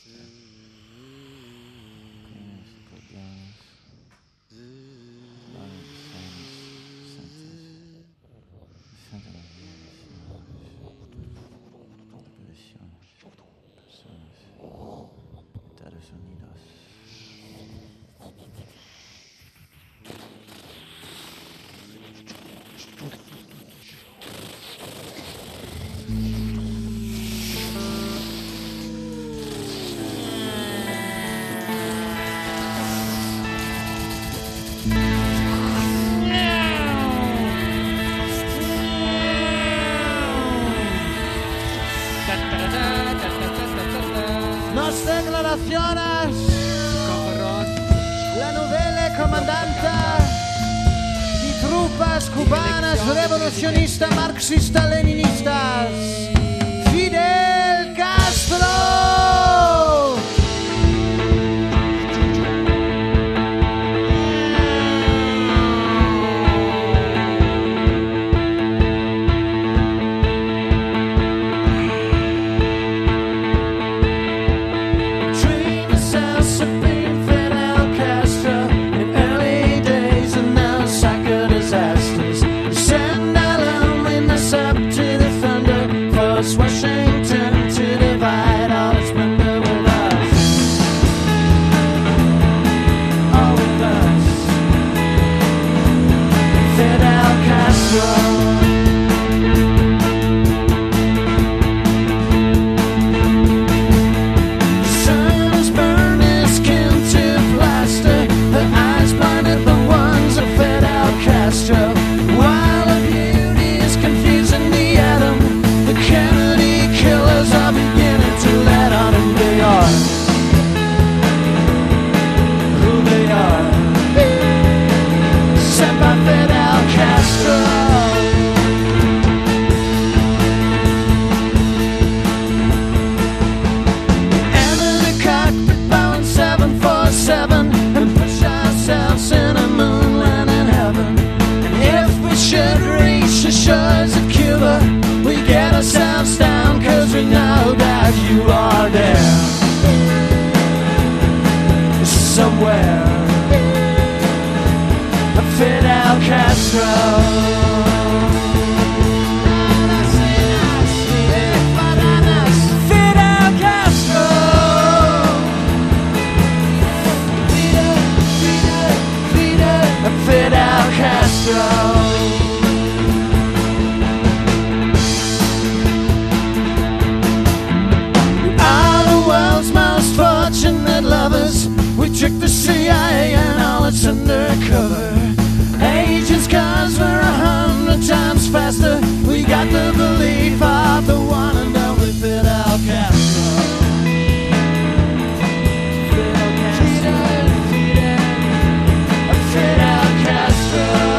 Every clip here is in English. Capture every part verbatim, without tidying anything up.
Nos declaraciones, la novela comandante de tropas cubanas revolucionistas marxistas-leninistas, Fidel Castro. Washington to divide all its splendor with us, all with us, Fidel Castro. The sun has burned his skin to plaster, the eyes blinded the ones of Fidel Castro. While her beauty is confusing the atom, the Kennedy killers are beginning to let on who they are, who they are, sent by Fidel Castro. Enter the cockpit Boeing seven forty-seven and push ourselves in a moon landing heaven. And if we should reach the shores of Cuba, we get ourselves down, cause we know that you are there somewhere, Fidel Castro. Fidel Castro. Fortunate lovers, we tricked the C I A and all its undercover agents, cause we're a hundred times faster. We got the belief of the one and only Fidel Castro. Fidel Castro. Fidel Castro.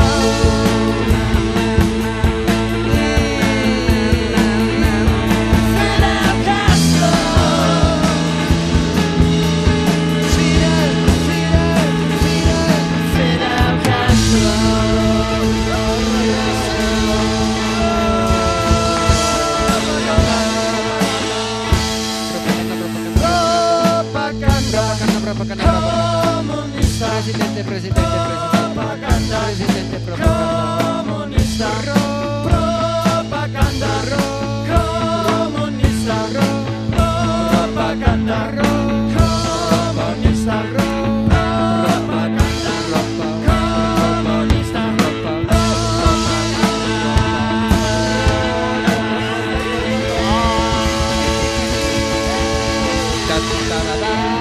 Presidente, presidente, presidente, presidente, propaganda comunista, comunista, propaganda comunista, propaganda comunista, propaganda.